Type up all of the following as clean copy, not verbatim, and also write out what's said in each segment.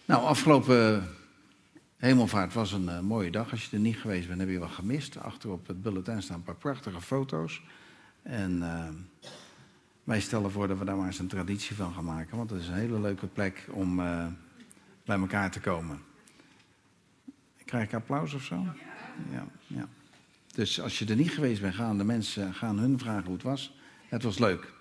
Nou, afgelopen Hemelvaart was een mooie dag. Als je er niet geweest bent, heb je wat gemist. Achter op het bulletin staan een paar prachtige foto's. En wij stellen voor dat we daar maar eens een traditie van gaan maken. Want het is een hele leuke plek om bij elkaar te komen. Krijg ik applaus of zo? Ja. Dus als je er niet geweest bent, gaan de mensen hun vragen hoe het was. Het was leuk.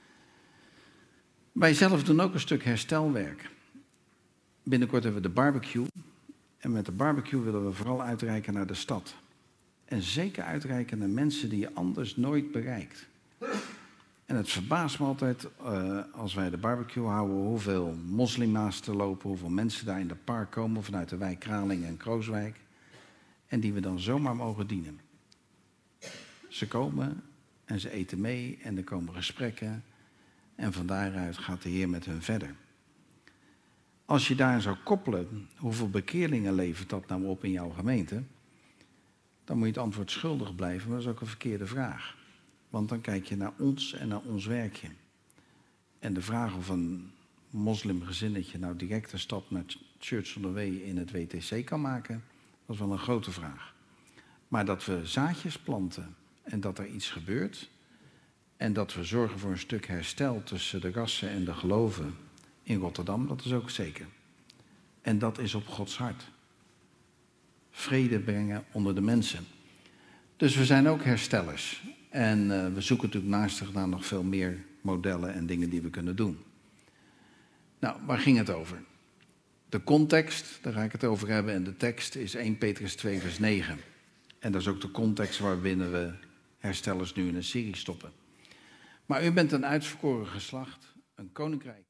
Wij zelf doen ook een stuk herstelwerk. Binnenkort hebben we de barbecue. En met de barbecue willen we vooral uitreiken naar de stad. En zeker uitreiken naar mensen die je anders nooit bereikt. En het verbaast me altijd, als wij de barbecue houden, hoeveel moslima's er lopen, hoeveel mensen daar in de park komen vanuit de wijk Kralingen en Krooswijk. En die we dan zomaar mogen dienen. Ze komen en ze eten mee en er komen gesprekken. En van daaruit gaat de Heer met hun verder. Als je daar zou koppelen, hoeveel bekeerlingen levert dat nou op in jouw gemeente? Dan moet je het antwoord schuldig blijven, maar dat is ook een verkeerde vraag. Want dan kijk je naar ons en naar ons werkje. En de vraag of een moslimgezinnetje nou direct een stap naar Church on the Way in het WTC kan maken, dat is wel een grote vraag. Maar dat we zaadjes planten en dat er iets gebeurt en dat we zorgen voor een stuk herstel tussen de rassen en de geloven in Rotterdam, dat is ook zeker. En dat is op Gods hart. Vrede brengen onder de mensen. Dus we zijn ook herstellers. En we zoeken natuurlijk naast naar nog veel meer modellen en dingen die we kunnen doen. Nou, waar ging het over? De context, daar ga ik het over hebben. En de tekst is 1 Petrus 2 vers 9. En dat is ook de context waarbinnen we herstellers nu in een serie stoppen. Maar u bent een uitverkoren geslacht, een koninkrijk.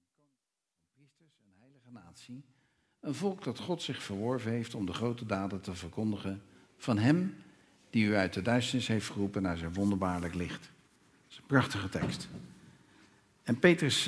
Natie, een volk dat God zich verworven heeft om de grote daden te verkondigen van hem die u uit de duisternis heeft geroepen naar zijn wonderbaarlijk licht. Dat is een prachtige tekst. En Petrus,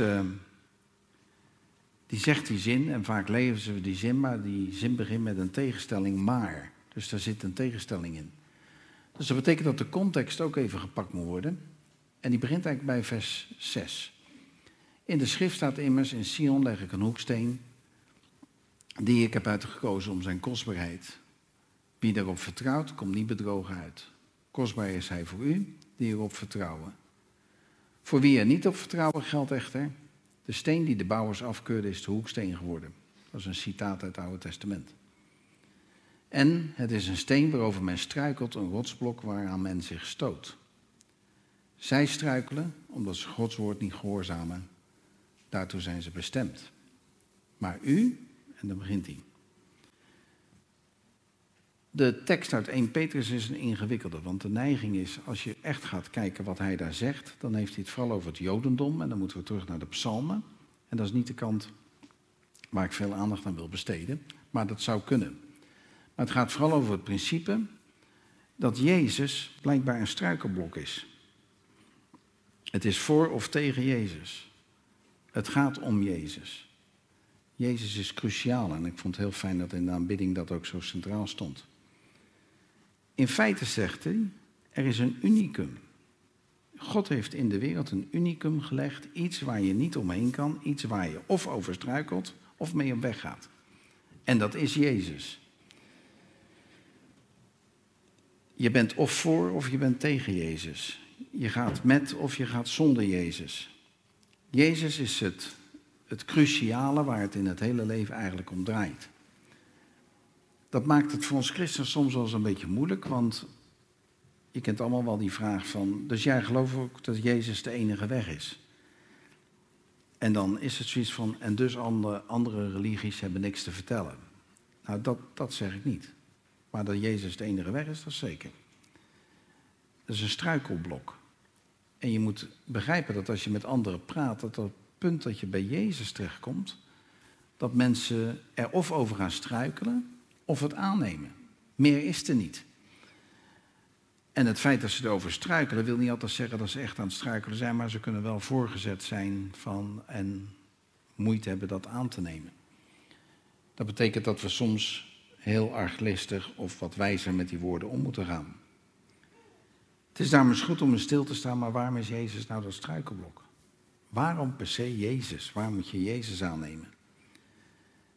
die zegt die zin, en vaak lezen we die zin, maar die zin begint met een tegenstelling maar. Dus daar zit een tegenstelling in. Dus dat betekent dat de context ook even gepakt moet worden. En die begint eigenlijk bij vers 6. In de schrift staat immers, in Sion leg ik een hoeksteen die ik heb uitgekozen om zijn kostbaarheid. Wie daarop vertrouwt, komt niet bedrogen uit. Kostbaar is hij voor u, die erop vertrouwen. Voor wie er niet op vertrouwen geldt echter, de steen die de bouwers afkeurden is de hoeksteen geworden. Dat is een citaat uit het Oude Testament. En het is een steen waarover men struikelt, een rotsblok waaraan men zich stoot. Zij struikelen omdat ze Gods woord niet gehoorzamen. Daartoe zijn ze bestemd. Maar u, en dan begint hij. De tekst uit 1 Petrus is een ingewikkelde, want de neiging is, als je echt gaat kijken wat hij daar zegt, dan heeft hij het vooral over het Jodendom en dan moeten we terug naar de psalmen. En dat is niet de kant waar ik veel aandacht aan wil besteden, maar dat zou kunnen. Maar het gaat vooral over het principe dat Jezus blijkbaar een struikelblok is. Het is voor of tegen Jezus. Het gaat om Jezus. Jezus is cruciaal en ik vond het heel fijn dat in de aanbidding dat ook zo centraal stond. In feite zegt hij, er is een unicum. God heeft in de wereld een unicum gelegd, iets waar je niet omheen kan, iets waar je of over struikelt of mee op weg gaat. En dat is Jezus. Je bent of voor of je bent tegen Jezus. Je gaat met of je gaat zonder Jezus. Jezus is het cruciale waar het in het hele leven eigenlijk om draait. Dat maakt het voor ons christenen soms wel eens een beetje moeilijk, want je kent allemaal wel die vraag van, dus jij gelooft ook dat Jezus de enige weg is. En dan is het zoiets van, en dus andere religies hebben niks te vertellen. Nou, dat zeg ik niet. Maar dat Jezus de enige weg is, dat is zeker. Dat is een struikelblok. En je moet begrijpen dat als je met anderen praat, dat op het punt dat je bij Jezus terechtkomt, dat mensen er of over gaan struikelen, of het aannemen. Meer is er niet. En het feit dat ze erover struikelen, wil niet altijd zeggen dat ze echt aan het struikelen zijn, maar ze kunnen wel voorgezet zijn van en moeite hebben dat aan te nemen. Dat betekent dat we soms heel arglistig of wat wijzer met die woorden om moeten gaan. Het is daarom eens goed om stil te staan, maar waarom is Jezus nou dat struikelblok? Waarom per se Jezus? Waarom moet je Jezus aannemen?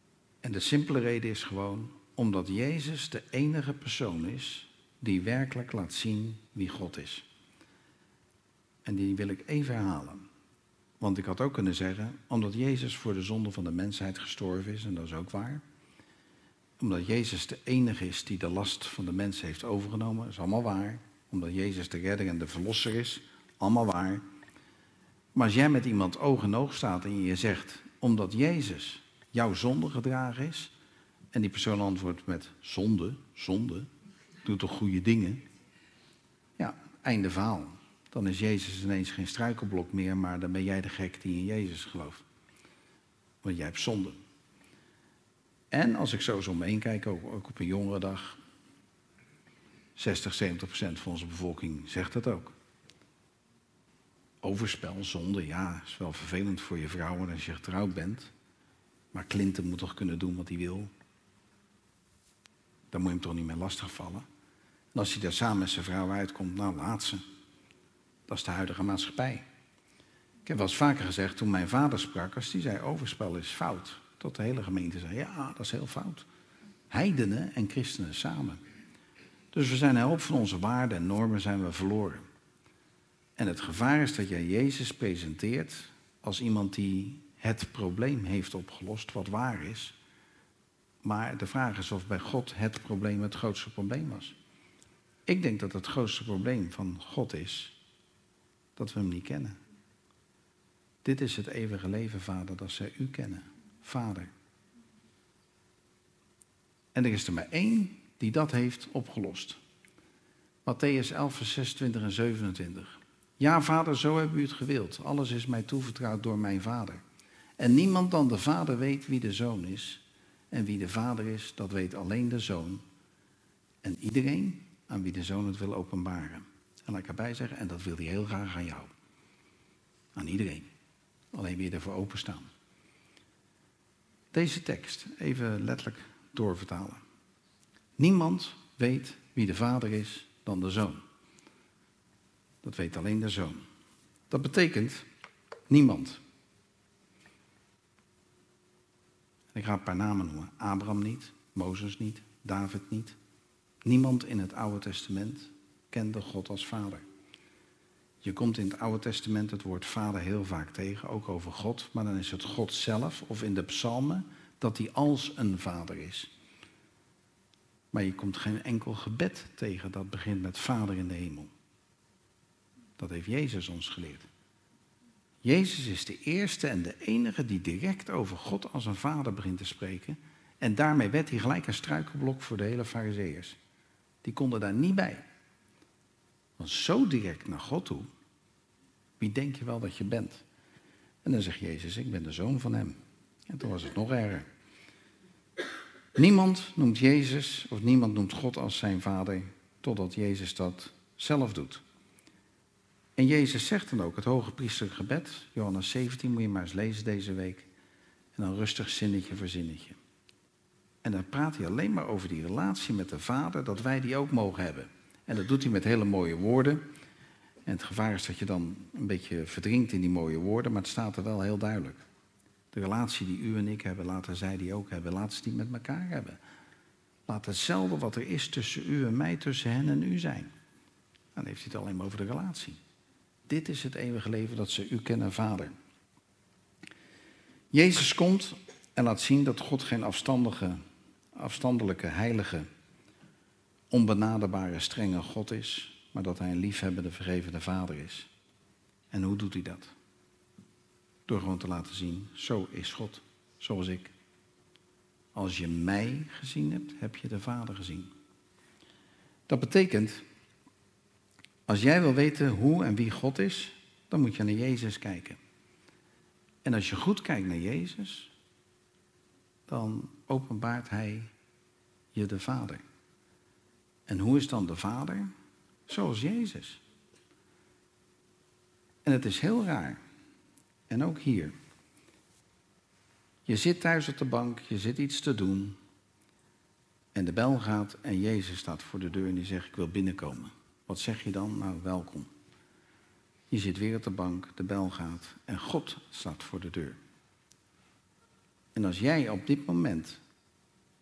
En de simpele reden is gewoon omdat Jezus de enige persoon is die werkelijk laat zien wie God is. En die wil ik even herhalen. Want ik had ook kunnen zeggen, omdat Jezus voor de zonde van de mensheid gestorven is, en dat is ook waar. Omdat Jezus de enige is die de last van de mens heeft overgenomen, dat is allemaal waar. Omdat Jezus de redder en de verlosser is, allemaal waar. Maar als jij met iemand oog in oog staat en je zegt, omdat Jezus jouw zonde gedragen is, en die persoon antwoordt met zonde, doe toch goede dingen. Ja, einde verhaal. Dan is Jezus ineens geen struikelblok meer, maar dan ben jij de gek die in Jezus gelooft. Want jij hebt zonde. En als ik zo om me heen kijk, ook op een jongerendag, 60-70% van onze bevolking zegt dat ook. Overspel, zonde, ja, is wel vervelend voor je vrouwen als je getrouwd bent. Maar Clinton moet toch kunnen doen wat hij wil. Dan moet je hem toch niet meer lastigvallen. En als hij daar samen met zijn vrouw uitkomt, nou laat ze. Dat is de huidige maatschappij. Ik heb wel eens vaker gezegd, toen mijn vader sprak, als die zei overspel is fout. Tot de hele gemeente zei, ja, dat is heel fout. Heidenen en christenen samen. Dus we zijn een hoop van onze waarden en normen zijn we verloren. En het gevaar is dat jij Jezus presenteert als iemand die het probleem heeft opgelost, wat waar is. Maar de vraag is of bij God het probleem het grootste probleem was. Ik denk dat het grootste probleem van God is dat we hem niet kennen. Dit is het eeuwige leven, Vader, dat zij u kennen. Vader. En er is er maar één die dat heeft opgelost. Mattheüs 11, vers 26 en 27. Ja, Vader, zo hebben u het gewild. Alles is mij toevertrouwd door mijn Vader. En niemand dan de Vader weet wie de Zoon is. En wie de Vader is, dat weet alleen de Zoon. En iedereen aan wie de Zoon het wil openbaren. En laat ik erbij zeggen, en dat wil hij heel graag aan jou. Aan iedereen. Alleen wil je ervoor openstaan. Deze tekst, even letterlijk doorvertalen. Niemand weet wie de Vader is dan de Zoon. Dat weet alleen de Zoon. Dat betekent niemand. Ik ga een paar namen noemen. Abraham niet, Mozes niet, David niet. Niemand in het Oude Testament kende God als Vader. Je komt in het Oude Testament het woord Vader heel vaak tegen, ook over God. Maar dan is het God zelf, of in de psalmen, dat hij als een Vader is. Maar je komt geen enkel gebed tegen dat begint met Vader in de hemel. Dat heeft Jezus ons geleerd. Jezus is de eerste en de enige die direct over God als een Vader begint te spreken. En daarmee werd hij gelijk een struikelblok voor de hele Farizeeërs. Die konden daar niet bij. Want zo direct naar God toe, wie denk je wel dat je bent? En dan zegt Jezus, ik ben de zoon van hem. En toen was het nog erger. Niemand noemt Jezus of niemand noemt God als zijn Vader, totdat Jezus dat zelf doet. En Jezus zegt dan ook het hoge priesterlijk gebed, Johannes 17, moet je maar eens lezen deze week. En dan rustig zinnetje voor zinnetje. En dan praat hij alleen maar over die relatie met de Vader, dat wij die ook mogen hebben. En dat doet hij met hele mooie woorden. En het gevaar is dat je dan een beetje verdrinkt in die mooie woorden, maar het staat er wel heel duidelijk. De relatie die u en ik hebben, laten zij die ook hebben. Laat ze die met elkaar hebben. Laat hetzelfde wat er is tussen u en mij, tussen hen en u zijn. Dan heeft hij het alleen maar over de relatie. Dit is het eeuwige leven dat ze u kennen, Vader. Jezus komt en laat zien dat God geen afstandelijke, heilige, onbenaderbare, strenge God is, maar dat hij een liefhebbende, vergevende Vader is. En hoe doet hij dat? Door gewoon te laten zien, zo is God, zoals ik. Als je mij gezien hebt, heb je de Vader gezien. Dat betekent, als jij wil weten hoe en wie God is, dan moet je naar Jezus kijken. En als je goed kijkt naar Jezus, dan openbaart hij je de Vader. En hoe is dan de Vader? Zoals Jezus. En het is heel raar. En ook hier. Je zit thuis op de bank, je zit iets te doen. En de bel gaat en Jezus staat voor de deur en die zegt, ik wil binnenkomen. Wat zeg je dan? Nou, welkom. Je zit weer op de bank, de bel gaat en God staat voor de deur. En als jij op dit moment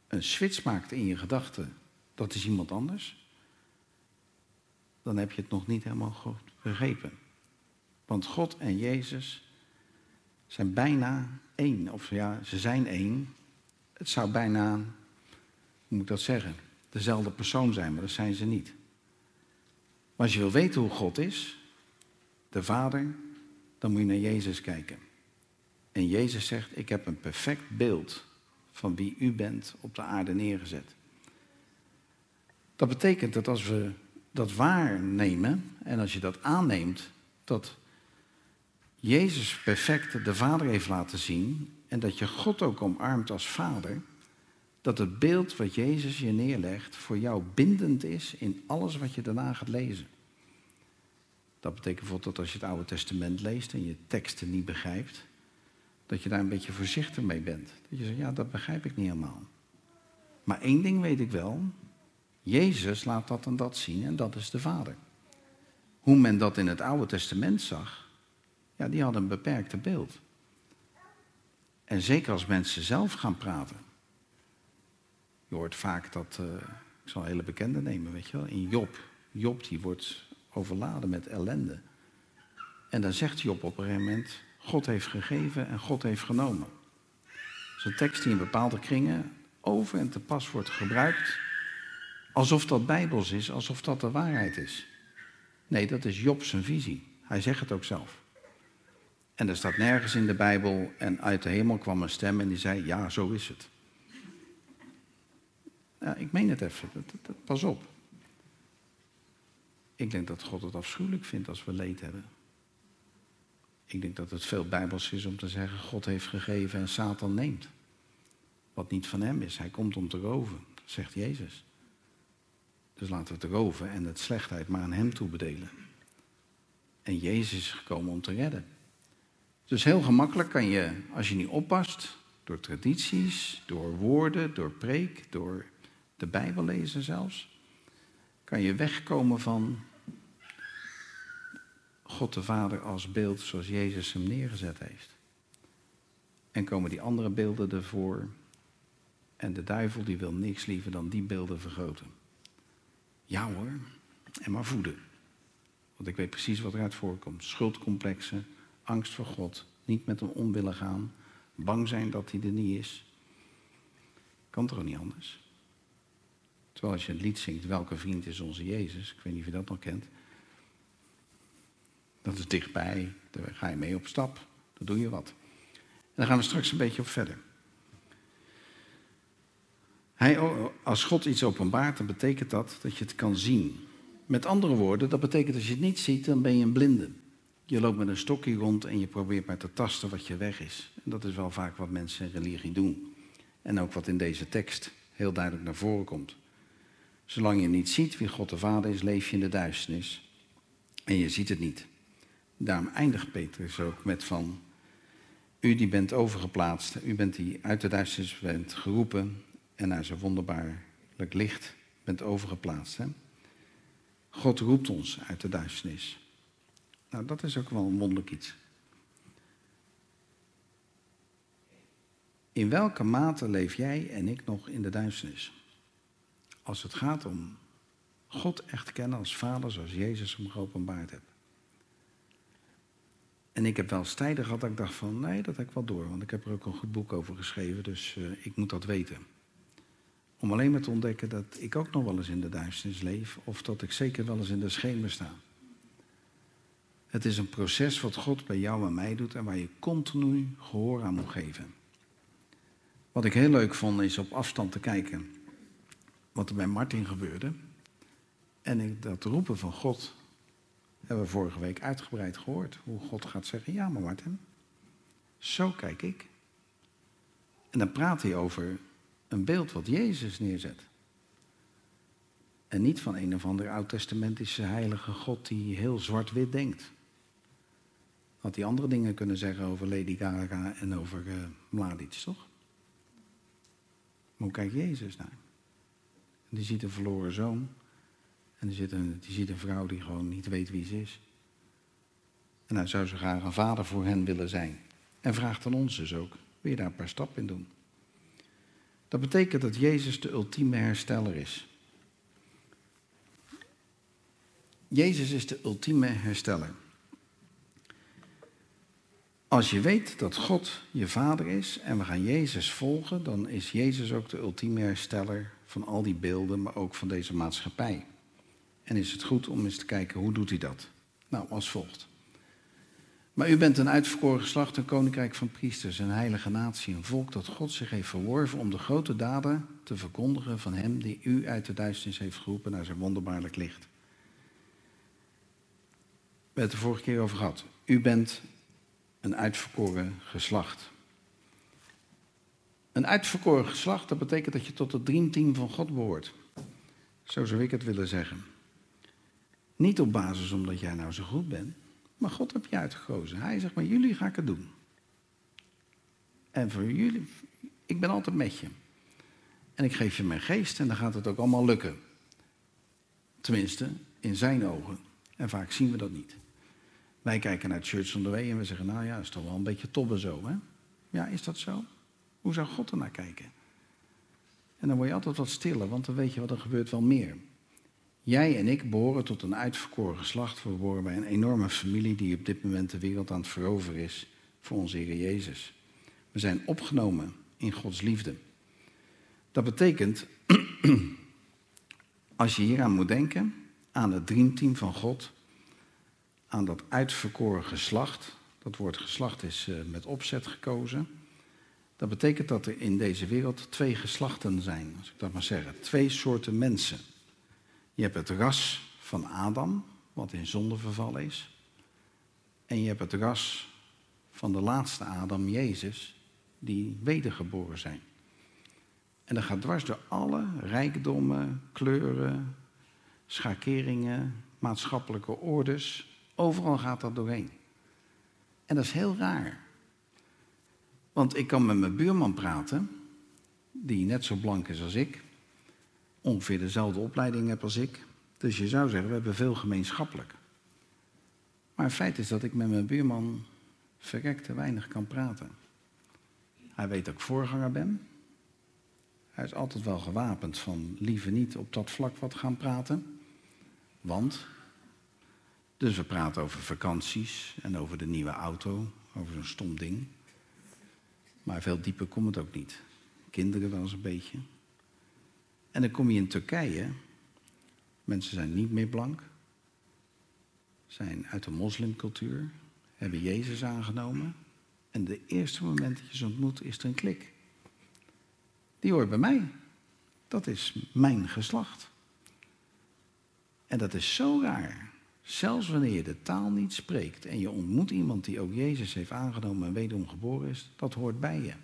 een switch maakt in je gedachten, dat is iemand anders, dan heb je het nog niet helemaal goed begrepen. Want God en Jezus zijn bijna één. Of ja, ze zijn één. Het zou bijna, hoe moet ik dat zeggen, dezelfde persoon zijn, maar dat zijn ze niet. Maar als je wil weten hoe God is, de Vader, dan moet je naar Jezus kijken. En Jezus zegt, ik heb een perfect beeld van wie u bent op de aarde neergezet. Dat betekent dat als we dat waarnemen en als je dat aanneemt, dat Jezus perfect de Vader heeft laten zien en dat je God ook omarmt als Vader, dat het beeld wat Jezus je neerlegt voor jou bindend is in alles wat je daarna gaat lezen. Dat betekent bijvoorbeeld dat als je het Oude Testament leest en je teksten niet begrijpt, dat je daar een beetje voorzichtig mee bent. Dat je zegt, ja, dat begrijp ik niet helemaal. Maar één ding weet ik wel, Jezus laat dat en dat zien en dat is de Vader. Hoe men dat in het Oude Testament zag, ja, die hadden een beperkte beeld. En zeker als mensen zelf gaan praten. Je hoort vaak dat, ik zal een hele bekende nemen, weet je wel, in Job. Job die wordt overladen met ellende. En dan zegt Job op een gegeven moment, God heeft gegeven en God heeft genomen. Dat is een tekst die in bepaalde kringen over en te pas wordt gebruikt, alsof dat bijbels is, alsof dat de waarheid is. Nee, dat is Job zijn visie. Hij zegt het ook zelf. En er staat nergens in de Bijbel, en uit de hemel kwam een stem en die zei, ja, zo is het. Ja, ik meen het even, pas op. Ik denk dat God het afschuwelijk vindt als we leed hebben. Ik denk dat het veel bijbels is om te zeggen, God heeft gegeven en Satan neemt. Wat niet van hem is, hij komt om te roven, zegt Jezus. Dus laten we het roven en het slechtheid maar aan hem toebedelen. En Jezus is gekomen om te redden. Dus heel gemakkelijk kan je, als je niet oppast, door tradities, door woorden, door preek, door de Bijbel lezen zelfs, kan je wegkomen van God de Vader als beeld zoals Jezus hem neergezet heeft. En komen die andere beelden ervoor en de duivel die wil niks liever dan die beelden vergroten. Ja hoor, en maar voeden. Want ik weet precies wat eruit voorkomt. Schuldcomplexen, angst voor God, niet met hem om willen gaan, bang zijn dat hij er niet is. Kan toch ook niet anders? Terwijl als je het lied zingt, welke vriend is onze Jezus? Ik weet niet of je dat nog kent. Dat is dichtbij, daar ga je mee op stap, dan doe je wat. En daar gaan we straks een beetje op verder. Als God iets openbaart, dan betekent dat je het kan zien. Met andere woorden, dat betekent als je het niet ziet, dan ben je een blinde. Je loopt met een stokje rond en je probeert maar te tasten wat je weg is. En dat is wel vaak wat mensen in religie doen. En ook wat in deze tekst heel duidelijk naar voren komt. Zolang je niet ziet wie God de Vader is, leef je in de duisternis. En je ziet het niet. Daarom eindigt Petrus ook met van, u die bent overgeplaatst, u bent die uit de duisternis bent geroepen en naar zijn wonderbaarlijk licht bent overgeplaatst. Hè? God roept ons uit de duisternis. Nou, dat is ook wel een wonderlijk iets. In welke mate leef jij en ik nog in de duisternis? Als het gaat om God echt kennen als Vader, zoals Jezus hem geopenbaard heeft. En ik heb wel eens tijden gehad dat ik dacht van, nee, dat heb ik wel door. Want ik heb er ook een goed boek over geschreven, dus ik moet dat weten. Om alleen maar te ontdekken dat ik ook nog wel eens in de duisternis leef. Of dat ik zeker wel eens in de schemer sta. Het is een proces wat God bij jou en mij doet en waar je continu gehoor aan moet geven. Wat ik heel leuk vond is op afstand te kijken wat er bij Martin gebeurde. En dat roepen van God hebben we vorige week uitgebreid gehoord. Hoe God gaat zeggen, ja maar Martin, zo kijk ik. En dan praat hij over een beeld wat Jezus neerzet. En niet van een of andere oud-testamentische heilige God die heel zwart-wit denkt. Had hij andere dingen kunnen zeggen over Lady Gaga en over Mladic, toch? Maar hoe kijkt Jezus naar? Die ziet een verloren zoon. En die ziet een vrouw die gewoon niet weet wie ze is. En hij zou zo graag een vader voor hen willen zijn. En vraagt aan ons dus ook, wil je daar een paar stappen in doen? Dat betekent dat Jezus de ultieme hersteller is. Jezus is de ultieme hersteller. Als je weet dat God je vader is en we gaan Jezus volgen, dan is Jezus ook de ultieme hersteller van al die beelden, maar ook van deze maatschappij. En is het goed om eens te kijken, hoe doet hij dat? Nou, als volgt. Maar u bent een uitverkoren geslacht, een koninkrijk van priesters, een heilige natie, een volk dat God zich heeft verworven om de grote daden te verkondigen van hem die u uit de duisternis heeft geroepen naar zijn wonderbaarlijk licht. We hebben het de vorige keer over gehad. U bent een uitverkoren geslacht. Een uitverkoren geslacht, dat betekent dat je tot het dreamteam van God behoort. Zo zou ik het willen zeggen. Niet op basis omdat jij nou zo goed bent, maar God heb je uitgekozen. Hij zegt, maar jullie ga ik het doen. En voor jullie, ik ben altijd met je. En ik geef je mijn geest en dan gaat het ook allemaal lukken. Tenminste, in zijn ogen. En vaak zien we dat niet. Wij kijken naar Church on the Way en we zeggen, nou ja, is toch wel een beetje tobben zo, hè? Ja, is dat zo? Hoe zou God er naar kijken? En dan word je altijd wat stiller, want dan weet je wat er gebeurt wel meer. Jij en ik behoren tot een uitverkoren geslacht. We behoren bij een enorme familie die op dit moment de wereld aan het veroveren is voor onze Heer Jezus. We zijn opgenomen in Gods liefde. Dat betekent, als je hieraan moet denken, aan het dreamteam van God, aan dat uitverkoren geslacht. Dat woord geslacht is met opzet gekozen. Dat betekent dat er in deze wereld 2 geslachten zijn, als ik dat maar zeggen. 2 soorten mensen. Je hebt het ras van Adam, wat in zonde vervallen is. En je hebt het ras van de laatste Adam, Jezus, die wedergeboren zijn. En dat gaat dwars door alle rijkdommen, kleuren, schakeringen, maatschappelijke ordes. Overal gaat dat doorheen. En dat is heel raar. Want ik kan met mijn buurman praten, die net zo blank is als ik, ongeveer dezelfde opleiding heb als ik. Dus je zou zeggen, we hebben veel gemeenschappelijk. Maar het feit is dat ik met mijn buurman verrekte weinig kan praten. Hij weet dat ik voorganger ben. Hij is altijd wel gewapend van liever niet op dat vlak wat gaan praten. Want, dus we praten over vakanties en over de nieuwe auto, over zo'n stom ding. Maar veel dieper komt het ook niet. Kinderen wel eens een beetje. En dan kom je in Turkije. Mensen zijn niet meer blank. Zijn uit de moslimcultuur. Hebben Jezus aangenomen. En de eerste moment dat je ze ontmoet, is er een klik. Die hoort bij mij. Dat is mijn geslacht. En dat is zo raar. Zelfs wanneer je de taal niet spreekt en je ontmoet iemand die ook Jezus heeft aangenomen en wederom geboren is, dat hoort bij je.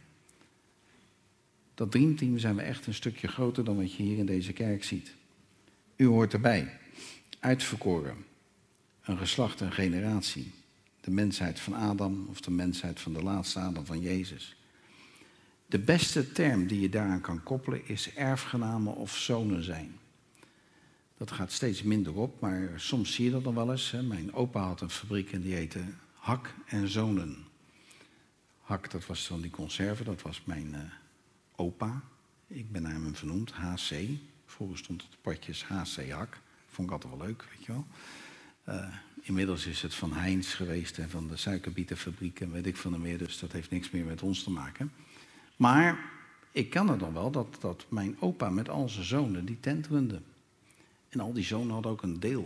Dat dreamteam zijn we echt een stukje groter dan wat je hier in deze kerk ziet. U hoort erbij. Uitverkoren. Een geslacht, een generatie. De mensheid van Adam of de mensheid van de laatste Adam van Jezus. De beste term die je daaraan kan koppelen is erfgenamen of zonen zijn. Dat gaat steeds minder op, maar soms zie je dat nog wel eens. Hè. Mijn opa had een fabriek en die heette Hak en Zonen. Hak, dat was dan die conserve, dat was mijn opa. Ik ben naar hem vernoemd, HC. Vroeger stond het op potjes HC Hak. Vond ik altijd wel leuk, weet je wel. Inmiddels is het van Heinz geweest en van de suikerbietenfabriek en weet ik veel meer. Dus dat heeft niks meer met ons te maken. Maar ik kan het dan wel dat mijn opa met al zijn zonen die tent runde. En al die zonen hadden ook een deel.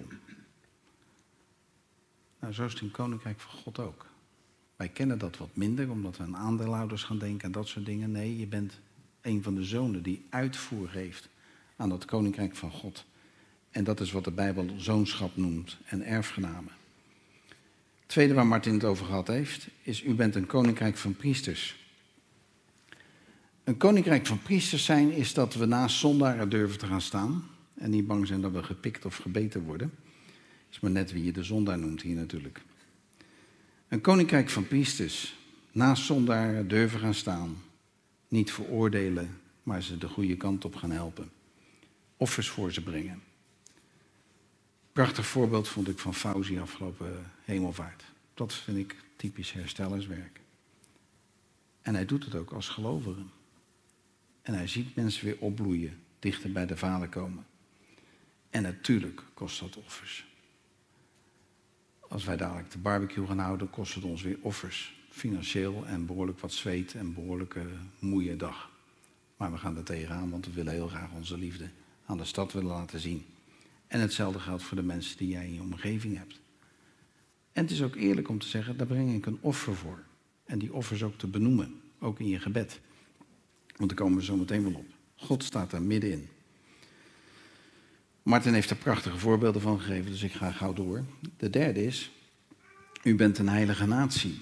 Nou, zo is het in het Koninkrijk van God ook. Wij kennen dat wat minder, omdat we aan aandeelhouders gaan denken en dat soort dingen. Nee, je bent een van de zonen die uitvoer geeft aan dat Koninkrijk van God. En dat is wat de Bijbel zoonschap noemt en erfgenamen. Het tweede waar Martin het over gehad heeft, is u bent een koninkrijk van priesters. Een koninkrijk van priesters zijn is dat we naast zondaren durven te gaan staan en niet bang zijn dat we gepikt of gebeten worden. Is maar net wie je de zondaar noemt hier natuurlijk. Een koninkrijk van priesters, naast zondaren durven gaan staan, niet veroordelen, maar ze de goede kant op gaan helpen. Offers voor ze brengen. Prachtig voorbeeld vond ik van Fauzi afgelopen hemelvaart. Dat vind ik typisch herstellerswerk. En hij doet het ook als gelovige. En hij ziet mensen weer opbloeien, dichter bij de Vader komen. En natuurlijk kost dat offers. Als wij dadelijk de barbecue gaan houden, kost het ons weer offers. Financieel en behoorlijk wat zweet en behoorlijke moeie dag. Maar we gaan er tegenaan, want we willen heel graag onze liefde aan de stad willen laten zien. En hetzelfde geldt voor de mensen die jij in je omgeving hebt. En het is ook eerlijk om te zeggen, daar breng ik een offer voor. En die offers ook te benoemen, ook in je gebed. Want daar komen we zo meteen wel op. God staat daar middenin. Martin heeft er prachtige voorbeelden van gegeven, dus ik ga gauw door. De derde is, u bent een heilige natie.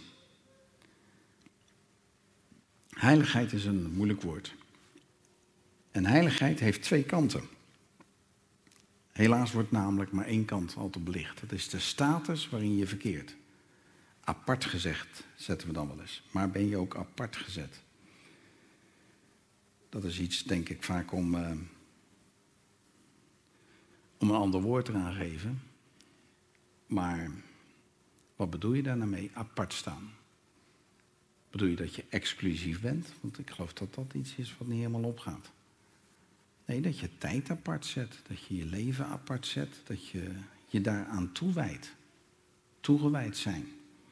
Heiligheid is een moeilijk woord. En heiligheid heeft twee kanten. Helaas wordt namelijk maar één kant altijd belicht. Dat is de status waarin je verkeert. Apart gezegd, zetten we dan wel eens. Maar ben je ook apart gezet? Dat is iets, denk ik, vaak om een ander woord eraan te geven. Maar wat bedoel je daar nou mee, apart staan? Bedoel je dat je exclusief bent? Want ik geloof dat dat iets is wat niet helemaal opgaat. Nee, dat je tijd apart zet, dat je je leven apart zet, dat je je daaraan toewijdt. Toegewijd zijn.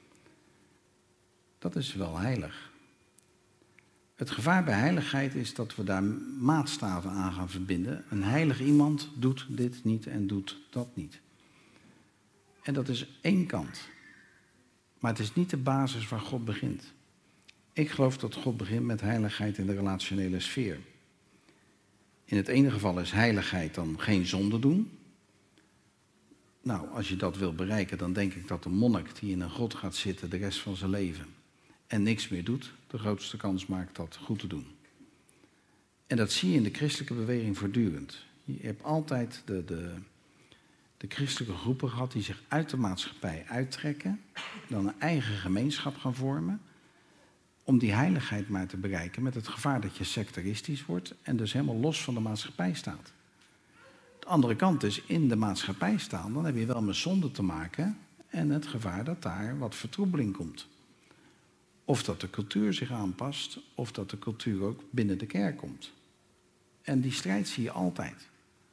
Dat is wel heilig. Het gevaar bij heiligheid is dat we daar maatstaven aan gaan verbinden. Een heilig iemand doet dit niet en doet dat niet. En dat is één kant. Maar het is niet de basis waar God begint. Ik geloof dat God begint met heiligheid in de relationele sfeer. In het ene geval is heiligheid dan geen zonde doen. Nou, als je dat wil bereiken, dan denk ik dat de monnik die in een grot gaat zitten de rest van zijn leven en niks meer doet, de grootste kans maakt dat goed te doen. En dat zie je in de christelijke beweging voortdurend. Je hebt altijd de christelijke groepen gehad die zich uit de maatschappij uittrekken, dan een eigen gemeenschap gaan vormen, om die heiligheid maar te bereiken met het gevaar dat je sectaristisch wordt en dus helemaal los van de maatschappij staat. De andere kant is in de maatschappij staan, dan heb je wel met zonde te maken en het gevaar dat daar wat vertroebeling komt. Of dat de cultuur zich aanpast, of dat de cultuur ook binnen de kerk komt. En die strijd zie je altijd.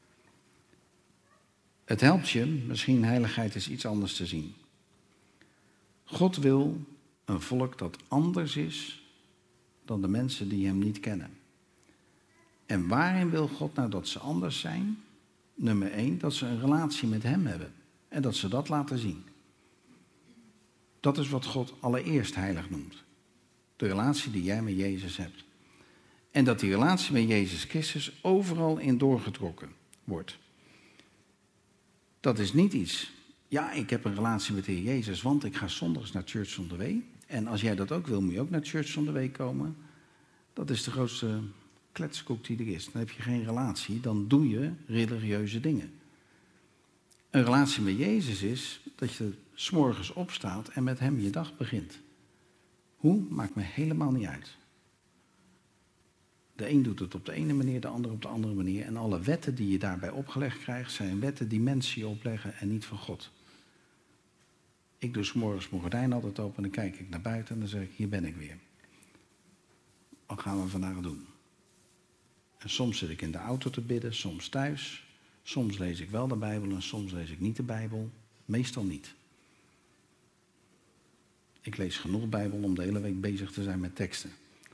Het helpt je, misschien heiligheid is iets anders te zien. God wil een volk dat anders is dan de mensen die hem niet kennen. En waarin wil God nou dat ze anders zijn? Nummer 1, dat ze een relatie met hem hebben. En dat ze dat laten zien. Dat is wat God allereerst heilig noemt. De relatie die jij met Jezus hebt. En dat die relatie met Jezus Christus overal in doorgetrokken wordt. Dat is niet iets. Ja, ik heb een relatie met de Heer Jezus, want ik ga zondags naar Church on the Way. En als jij dat ook wil, moet je ook naar Church on the Way komen. Dat is de grootste kletskoek die er is. Dan heb je geen relatie, dan doe je religieuze dingen. Een relatie met Jezus is dat je 's morgens opstaat en met hem je dag begint. Hoe? Maakt me helemaal niet uit. De een doet het op de ene manier, de ander op de andere manier. En alle wetten die je daarbij opgelegd krijgt, zijn wetten die mensen je opleggen en niet van God. Ik doe 's morgens mijn gordijn altijd open en dan kijk ik naar buiten en dan zeg ik, hier ben ik weer. Wat gaan we vandaag doen? En soms zit ik in de auto te bidden, soms thuis. Soms lees ik wel de Bijbel en soms lees ik niet de Bijbel. Meestal niet. Ik lees genoeg Bijbel om de hele week bezig te zijn met teksten.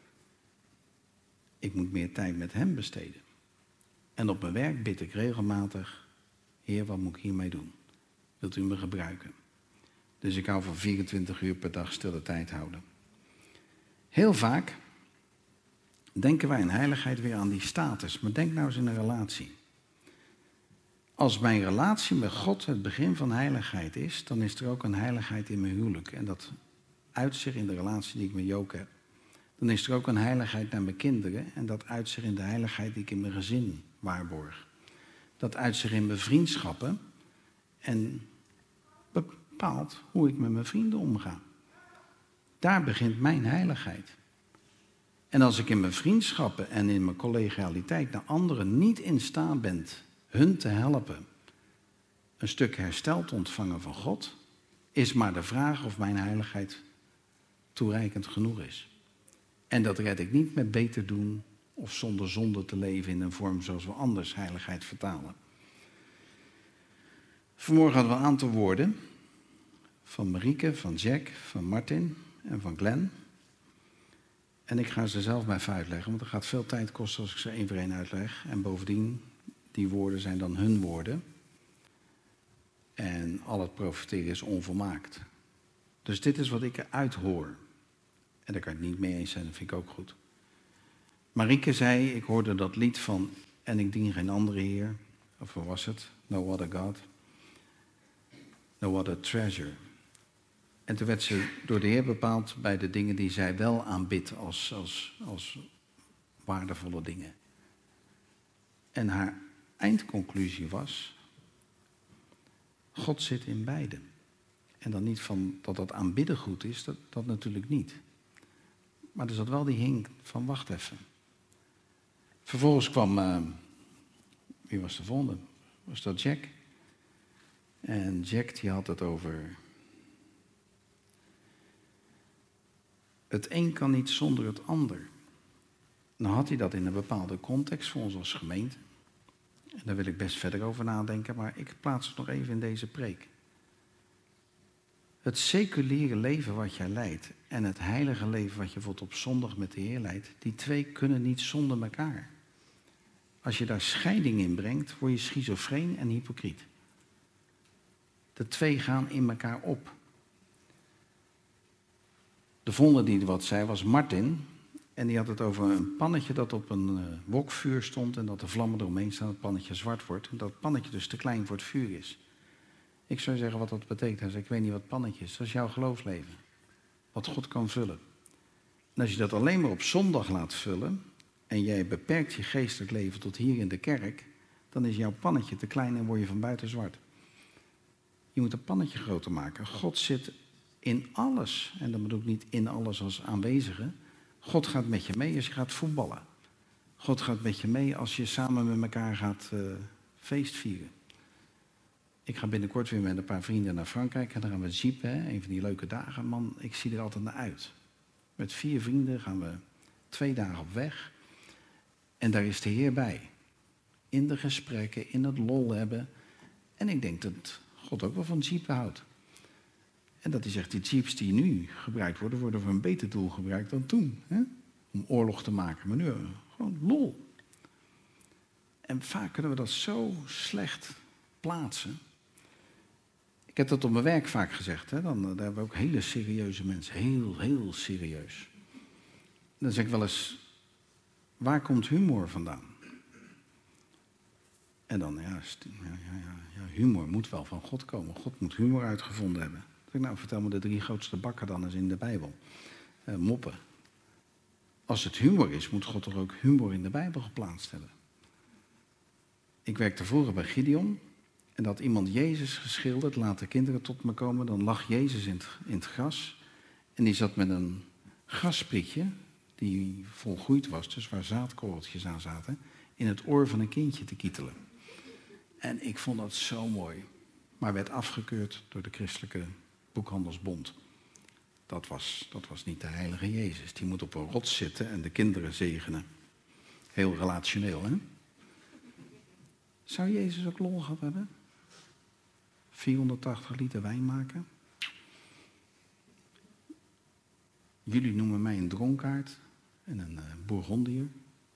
Ik moet meer tijd met hem besteden. En op mijn werk bid ik regelmatig, Heer, wat moet ik hiermee doen? Wilt u me gebruiken? Dus ik hou van 24 uur per dag stille tijd houden. Heel vaak denken wij in heiligheid weer aan die status. Maar denk nou eens in een relatie. Als mijn relatie met God het begin van heiligheid is, dan is er ook een heiligheid in mijn huwelijk. En dat uit zich in de relatie die ik met Joke heb. Dan is er ook een heiligheid naar mijn kinderen. En dat uit zich in de heiligheid die ik in mijn gezin waarborg. Dat uit zich in mijn vriendschappen. En bepaalt hoe ik met mijn vrienden omga. Daar begint mijn heiligheid. En als ik in mijn vriendschappen en in mijn collegialiteit naar anderen niet in staat ben hun te helpen een stuk herstel te ontvangen van God, is maar de vraag of mijn heiligheid toereikend genoeg is. En dat red ik niet met beter doen Of zonder zonde te leven in een vorm zoals we anders heiligheid vertalen. Vanmorgen hadden we een aantal woorden. Van Marieke, van Jack, van Martin en van Glenn. En ik ga ze zelf maar even uitleggen, want het gaat veel tijd kosten als ik ze één voor één uitleg. En bovendien, die woorden zijn dan hun woorden. En al het profeteren is onvolmaakt. Dus dit is wat ik eruit hoor. En daar kan ik het niet mee eens zijn, dat vind ik ook goed. Marieke zei, ik hoorde dat lied van En ik dien geen andere Heer. Of wat was het? No other God. No other treasure. En toen werd ze door de Heer bepaald bij de dingen die zij wel aanbidt als waardevolle dingen. En haar eindconclusie was, God zit in beide. En dan niet van dat aanbidden goed is, dat natuurlijk niet. Maar er zat wel die hink van wacht even. Vervolgens kwam, wie was de volgende? Was dat Jack? En Jack die had het over, het een kan niet zonder het ander. Nou had hij dat in een bepaalde context voor ons als gemeente. En daar wil ik best verder over nadenken, maar ik plaats het nog even in deze preek. Het seculiere leven wat jij leidt en het heilige leven wat je bijvoorbeeld op zondag met de Heer leidt, die twee kunnen niet zonder elkaar. Als je daar scheiding in brengt, word je schizofreen en hypocriet. De twee gaan in elkaar op. De volgende die wat zei was Martin. En die had het over een pannetje dat op een wokvuur stond en dat de vlammen eromheen staan, dat het pannetje zwart wordt. En dat het pannetje dus te klein voor het vuur is. Ik zou zeggen wat dat betekent. Hij zei, ik weet niet wat het pannetje is. Dat is jouw geloofsleven. Wat God kan vullen. En als je dat alleen maar op zondag laat vullen en jij beperkt je geestelijk leven tot hier in de kerk, dan is jouw pannetje te klein en word je van buiten zwart. Je moet een pannetje groter maken. God zit in alles. En dat bedoel ik niet in alles als aanwezige. God gaat met je mee als je gaat voetballen. God gaat met je mee als je samen met elkaar gaat feest vieren. Ik ga binnenkort weer met een paar vrienden naar Frankrijk en dan gaan we jeepen, hè? Een van die leuke dagen. Man, ik zie er altijd naar uit. Met 4 vrienden gaan we 2 dagen op weg. En daar is de Heer bij. In de gesprekken, in het lol hebben. En ik denk dat God ook wel van jeepen houdt. En dat hij zegt, die jeeps die nu gebruikt worden, worden voor een beter doel gebruikt dan toen. Hè? Om oorlog te maken. Maar nu gewoon lol. En vaak kunnen we dat zo slecht plaatsen. Ik heb dat op mijn werk vaak gezegd. Hè? Daar hebben we ook hele serieuze mensen. Heel serieus. Dan zeg ik wel eens, waar komt humor vandaan? En dan, humor moet wel van God komen. God moet humor uitgevonden hebben. Nou, vertel me de 3 grootste bakken dan eens in de Bijbel. Moppen. Als het humor is, moet God toch ook humor in de Bijbel geplaatst hebben. Ik werkte vroeger bij Gideon. En dat iemand Jezus geschilderd, laat de kinderen tot me komen. Dan lag Jezus in het gras. En die zat met een grassprietje, die volgroeid was, dus waar zaadkorreltjes aan zaten, in het oor van een kindje te kietelen. En ik vond dat zo mooi. Maar werd afgekeurd door de Christelijke Boekhandelsbond. Dat was niet de heilige Jezus. Die moet op een rots zitten en de kinderen zegenen. Heel relationeel, hè? Zou Jezus ook lol gehad hebben? 480 liter wijn maken? Jullie noemen mij een dronkaard en een Bourgondier.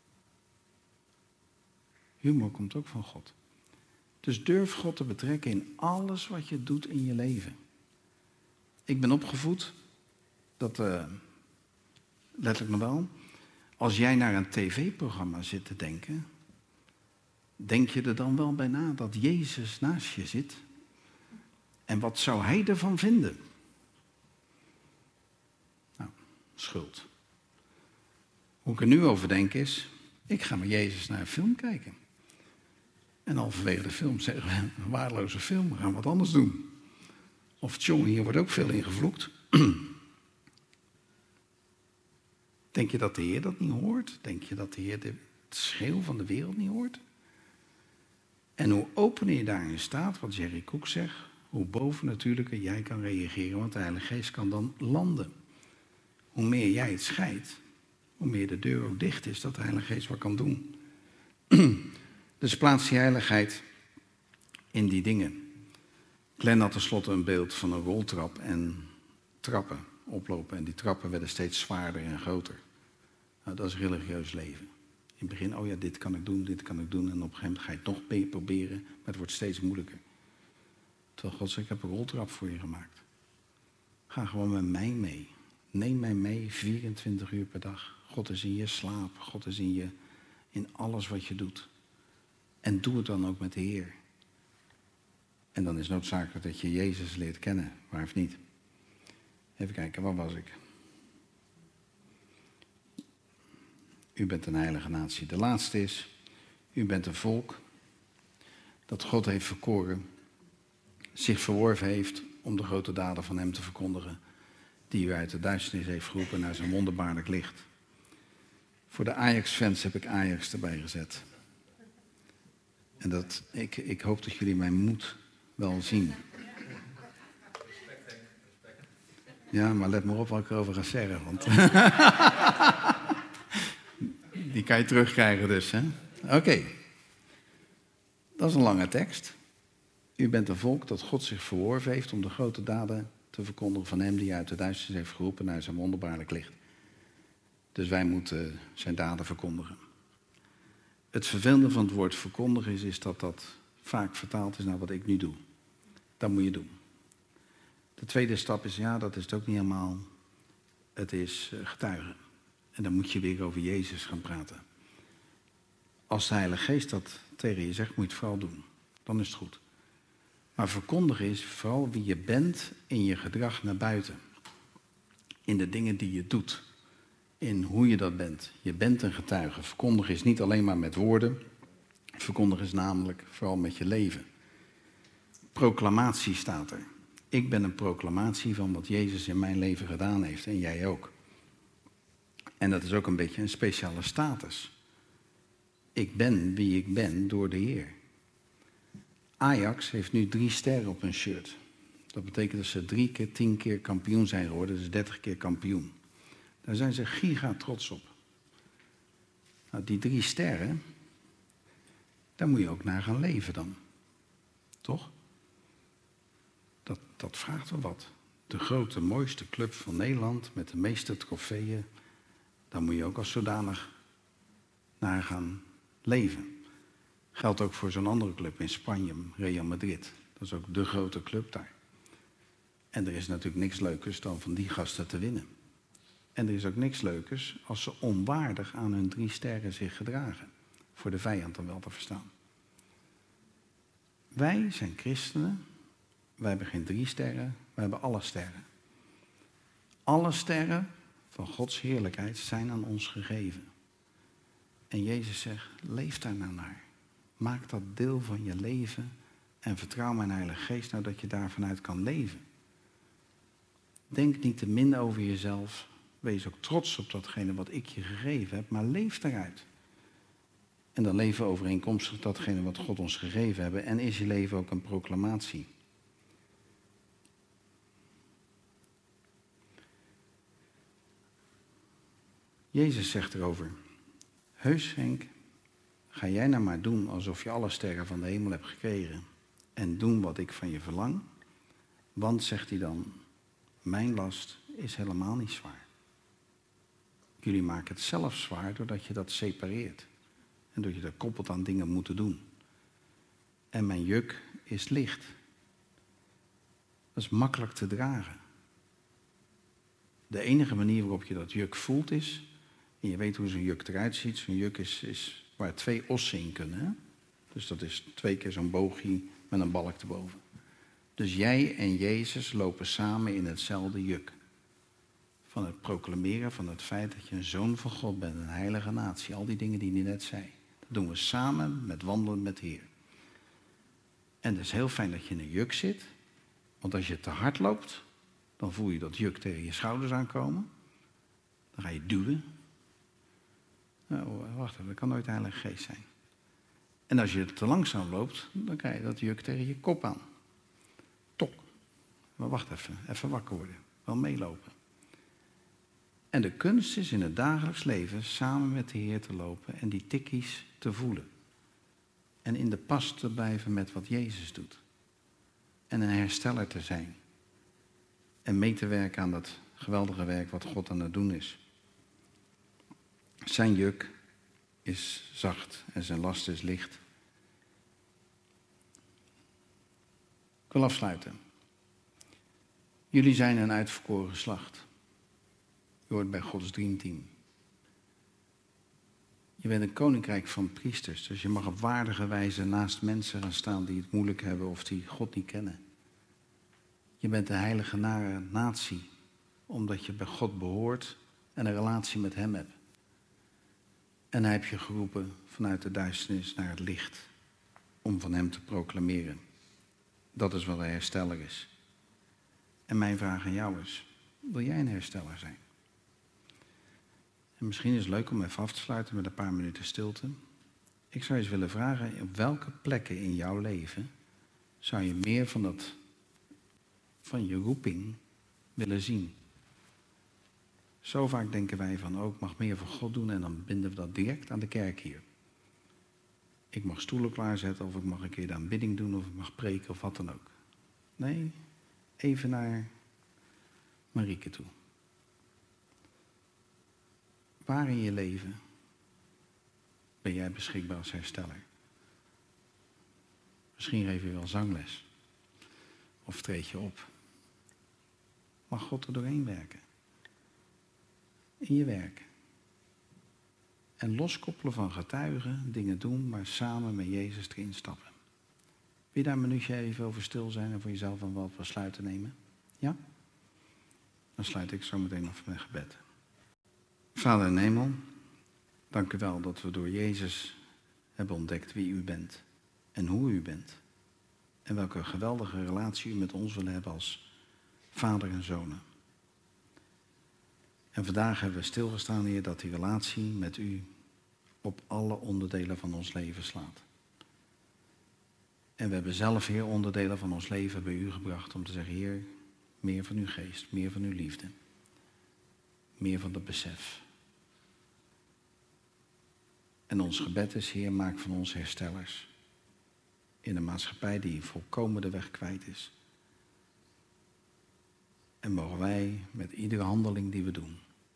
Humor komt ook van God. Dus durf God te betrekken in alles wat je doet in je leven. Ik ben opgevoed, dat letterlijk nog wel. Als jij naar een tv-programma zit te denken, denk je er dan wel bij na dat Jezus naast je zit? En wat zou hij ervan vinden? Nou, schuld. Hoe ik er nu over denk is, ik ga met Jezus naar een film kijken. En halverwege de film zeggen we, een waardeloze film, we gaan wat anders doen. Of tjonge, hier wordt ook veel in gevloekt. Denk je dat de Heer dat niet hoort? Denk je dat de Heer het schreeuw van de wereld niet hoort? En hoe opener je daarin staat, wat Jerry Cook zegt, hoe bovennatuurlijker jij kan reageren, want de Heilige Geest kan dan landen. Hoe meer jij het scheidt, hoe meer de deur ook dicht is, dat de Heilige Geest wat kan doen. Dus plaats die heiligheid in die dingen. Glenn had tenslotte een beeld van een roltrap en trappen oplopen. En die trappen werden steeds zwaarder en groter. Nou, dat is religieus leven. In het begin, oh ja, dit kan ik doen, dit kan ik doen. En op een gegeven moment ga je het nog meer proberen, maar het wordt steeds moeilijker. Terwijl God zegt, ik heb een roltrap voor je gemaakt. Ga gewoon met mij mee. Neem mij mee 24 uur per dag. God is in je slaap, God is in alles wat je doet. En doe het dan ook met de Heer. En dan is het noodzakelijk dat je Jezus leert kennen, waar of niet. Even kijken, waar was ik? U bent een heilige natie. De laatste is, u bent een volk dat God heeft verkoren, zich verworven heeft om de grote daden van hem te verkondigen, die u uit de duisternis heeft geroepen naar zijn wonderbaarlijk licht. Voor de Ajax-fans heb ik Ajax erbij gezet. En ik hoop dat jullie mijn moed wel zien. Ja, maar let maar op wat ik erover ga zeggen, want die kan je terugkrijgen dus, hè? Oké. Dat is een lange tekst. U bent een volk dat God zich verworven heeft om de grote daden te verkondigen van hem die uit de duisternis heeft geroepen naar zijn wonderbaarlijk licht. Dus wij moeten zijn daden verkondigen. Het vervelende van het woord verkondigen is dat dat vaak vertaald is naar wat ik nu doe. Dat moet je doen. De tweede stap is, ja, dat is het ook niet helemaal. Het is getuigen. En dan moet je weer over Jezus gaan praten. Als de Heilige Geest dat tegen je zegt, moet je het vooral doen. Dan is het goed. Maar verkondigen is vooral wie je bent in je gedrag naar buiten. In de dingen die je doet. In hoe je dat bent. Je bent een getuige. Verkondigen is niet alleen maar met woorden. Verkondigen is namelijk vooral met je leven. Proclamatie staat er. Ik ben een proclamatie van wat Jezus in mijn leven gedaan heeft. En jij ook. En dat is ook een beetje een speciale status. Ik ben wie ik ben door de Heer. Ajax heeft nu 3 sterren op hun shirt. Dat betekent dat ze 3 keer 10 keer kampioen zijn geworden. Dus 30 keer kampioen. Daar zijn ze giga trots op. Nou, die 3 sterren, daar moet je ook naar gaan leven dan. Toch? Dat vraagt wel wat. De grote, mooiste club van Nederland met de meeste trofeeën. Daar moet je ook als zodanig naar gaan leven. Geldt ook voor zo'n andere club in Spanje, Real Madrid. Dat is ook de grote club daar. En er is natuurlijk niks leukers dan van die gasten te winnen. En er is ook niks leukers als ze onwaardig aan hun 3 sterren zich gedragen. Voor de vijand dan wel te verstaan. Wij zijn christenen. Wij hebben geen 3 sterren, wij hebben alle sterren. Alle sterren van Gods heerlijkheid zijn aan ons gegeven. En Jezus zegt, leef daar nou naar. Maak dat deel van je leven en vertrouw mijn Heilige Geest nou dat je daar vanuit kan leven. Denk niet te min over jezelf. Wees ook trots op datgene wat ik je gegeven heb, maar leef daaruit. En dan leven overeenkomstig datgene wat God ons gegeven hebben. En is je leven ook een proclamatie. Jezus zegt erover, heus Henk, ga jij nou maar doen alsof je alle sterren van de hemel hebt gekregen en doen wat ik van je verlang. Want, zegt hij dan, mijn last is helemaal niet zwaar. Jullie maken het zelf zwaar doordat je dat separeert. En doordat je dat koppelt aan dingen moeten doen. En mijn juk is licht. Dat is makkelijk te dragen. De enige manier waarop je dat juk voelt is, en je weet hoe zo'n juk eruit ziet, zo'n juk is waar 2 ossen in kunnen. Hè? Dus dat is 2 keer zo'n boogje met een balk erboven. Dus jij en Jezus lopen samen in hetzelfde juk. Van het proclameren van het feit dat je een zoon van God bent, een heilige natie. Al die dingen die hij net zei. Dat doen we samen met wandelen met de Heer. En het is heel fijn dat je in een juk zit. Want als je te hard loopt, dan voel je dat juk tegen je schouders aankomen. Dan ga je duwen. Nou, wacht even, dat kan nooit de Heilige Geest zijn. En als je te langzaam loopt, dan krijg je dat juk tegen je kop aan. Tok. Maar wacht even wakker worden. Wel meelopen. En de kunst is in het dagelijks leven samen met de Heer te lopen en die tikkies te voelen. En in de pas te blijven met wat Jezus doet. En een hersteller te zijn. En mee te werken aan dat geweldige werk wat God aan het doen is. Zijn juk is zacht en zijn last is licht. Ik wil afsluiten. Jullie zijn een uitverkoren geslacht. Je hoort bij Gods dreamteam. Je bent een koninkrijk van priesters, dus je mag op waardige wijze naast mensen gaan staan die het moeilijk hebben of die God niet kennen. Je bent een heilige natie, omdat je bij God behoort en een relatie met hem hebt. En hij heeft je geroepen vanuit de duisternis naar het licht, om van hem te proclameren. Dat is wat een hersteller is. En mijn vraag aan jou is, wil jij een hersteller zijn? En misschien is het leuk om even af te sluiten met een paar minuten stilte. Ik zou eens willen vragen, op welke plekken in jouw leven zou je meer van je roeping willen zien? Zo vaak denken wij van, ik mag meer voor God doen en dan binden we dat direct aan de kerk hier. Ik mag stoelen klaarzetten of ik mag een keer de aanbidding doen of ik mag preken of wat dan ook. Nee, even naar Marieke toe. Waar in je leven ben jij beschikbaar als hersteller? Misschien geef je wel zangles. Of treed je op. Mag God er doorheen werken? In je werk. En loskoppelen van getuigen, dingen doen, maar samen met Jezus erin stappen. Wil je daar een minuutje even over stil zijn en voor jezelf een wat besluiten nemen? Ja? Dan sluit ik zo meteen af met gebed. Vader in de hemel, dank u wel dat we door Jezus hebben ontdekt wie u bent en hoe u bent. En welke geweldige relatie u met ons wil hebben als vader en zonen. En vandaag hebben we stilgestaan, Heer, dat die relatie met u op alle onderdelen van ons leven slaat. En we hebben zelf, Heer, onderdelen van ons leven bij u gebracht om te zeggen, Heer, meer van uw geest, meer van uw liefde. Meer van dat besef. En ons gebed is, Heer, maak van ons herstellers. In een maatschappij die volkomen de weg kwijt is. En mogen wij met iedere handeling die we doen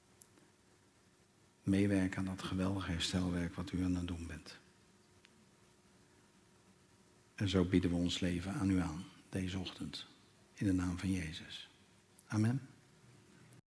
meewerken aan dat geweldige herstelwerk wat u aan het doen bent. En zo bieden we ons leven aan u aan, deze ochtend. In de naam van Jezus. Amen.